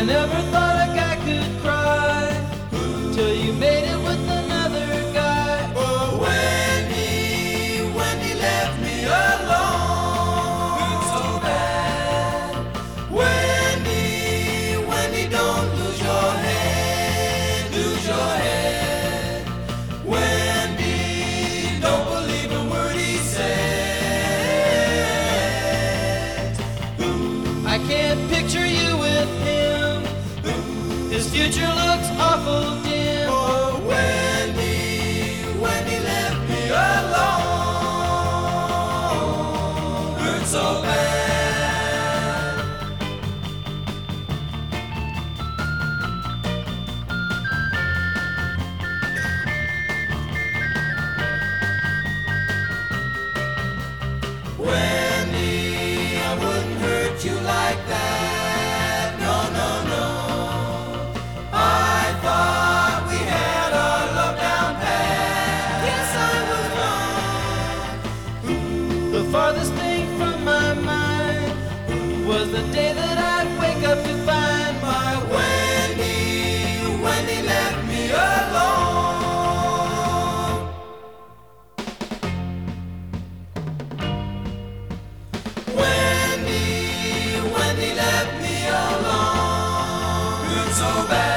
never thought a guy could cry till you made it with another guy. Oh, when he left me alone, It's so bad. when he don't lose your head, when he don't believe a word he says. I can't picture you with him. His future looks awful dim. Oh, when he left me alone, hurt so bad. Wendy, I wouldn't hurt you like that. No, no, no. I thought we had our love down pat. Yes, I was wrong. The farthest thing from my mind was the day that I'd wake up to find my When he left me alone. When he left me alone. It's so bad.